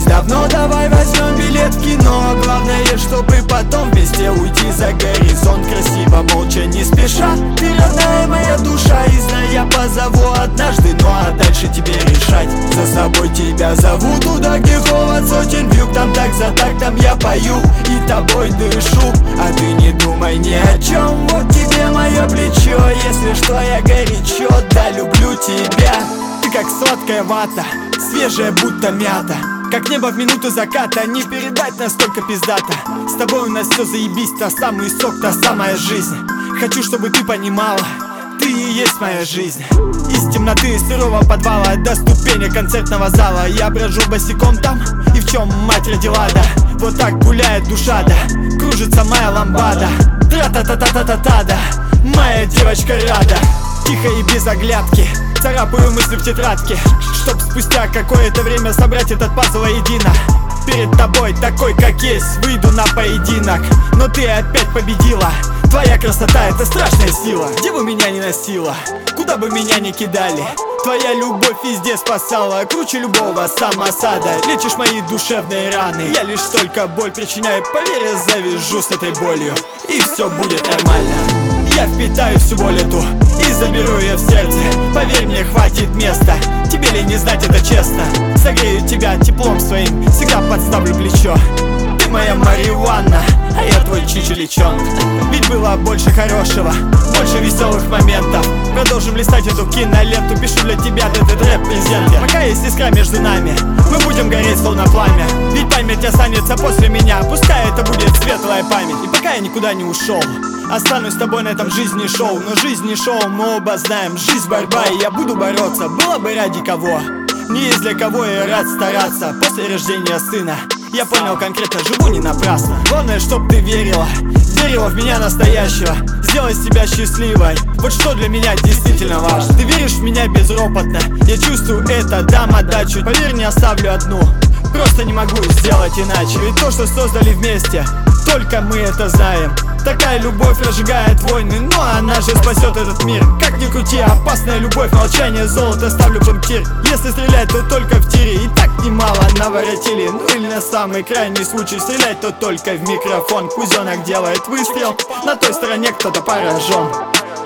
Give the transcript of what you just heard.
давно, давай возьмем билет в кино. Главное, чтобы потом вместе уйти за горизонт. Красиво, молча, не спеша. Ты родная моя душа, и знай, я позову однажды. Ну а дальше тебе решать. За собой тебя зову туда, где холод сотен вьюг. Там так за тактом я пою и тобой дышу. А ты не думай ни о чем, вот тебе мое плечо. Если что, я горячо, да, люблю тебя. Ты как сладкая вата, свежая будто мята, как небо в минуту заката, не передать настолько пиздата. С тобой у нас все заебись, та самый сок, та самая жизнь. Хочу, чтобы ты понимала, ты и есть моя жизнь. Из темноты сырого подвала до ступени концертного зала я брожу босиком там, и в чем мать родила, да. Вот так гуляет душа, да, кружится моя ламбада. Тра-та-та-та-та-та-та, да, моя девочка рада. Тихо и без оглядки царапаю мысли в тетрадке, чтоб спустя какое-то время собрать этот пазл воедино. Перед тобой такой, как есть, выйду на поединок. Но ты опять победила. Твоя красота — это страшная сила. Где бы меня ни носила, куда бы меня ни кидали, твоя любовь везде спасала. Круче любого самосада. Лечишь мои душевные раны. Я лишь только боль причиняю. Поверь, я завяжу с этой болью, и все будет нормально. Я впитаю всю боль эту и заберу ее в сердце. Поверь мне, хватит места. Тебе ли не знать это честно? Согрею тебя теплом своим, всегда подставлю плечо. Ты моя марихуана, а я твой чичеличон. Ведь было больше хорошего, больше веселых моментов. Продолжим листать эту киноленту. Пишу для тебя этот рэп-презент. Пока есть искра между нами, мы будем гореть словно пламя. Ведь память останется после меня, пускай это будет светлая память. И пока я никуда не ушел, останусь с тобой на этом жизни шоу. Но жизнь не шоу, мы оба знаем. Жизнь борьба, и я буду бороться. Было бы ради кого, не есть для кого, я рад стараться. После рождения сына я понял конкретно, живу не напрасно. Главное, чтоб ты верила, верила в меня настоящего. Сделать себя счастливой, вот что для меня действительно важно. Ты веришь в меня безропотно, я чувствую это, дам отдачу. Поверь, не оставлю одну, просто не могу сделать иначе. Ведь то, что создали вместе, только мы это знаем. Такая любовь разжигает войны, но она же спасет этот мир. Как ни крути, опасная любовь, молчание, золото, ставлю пунктир. Если стрелять, то только в тире, и так немало наворотили. Ну или на самый крайний случай стрелять, то только в микрофон. Кузенок делает выстрел, на той стороне кто-то поражен.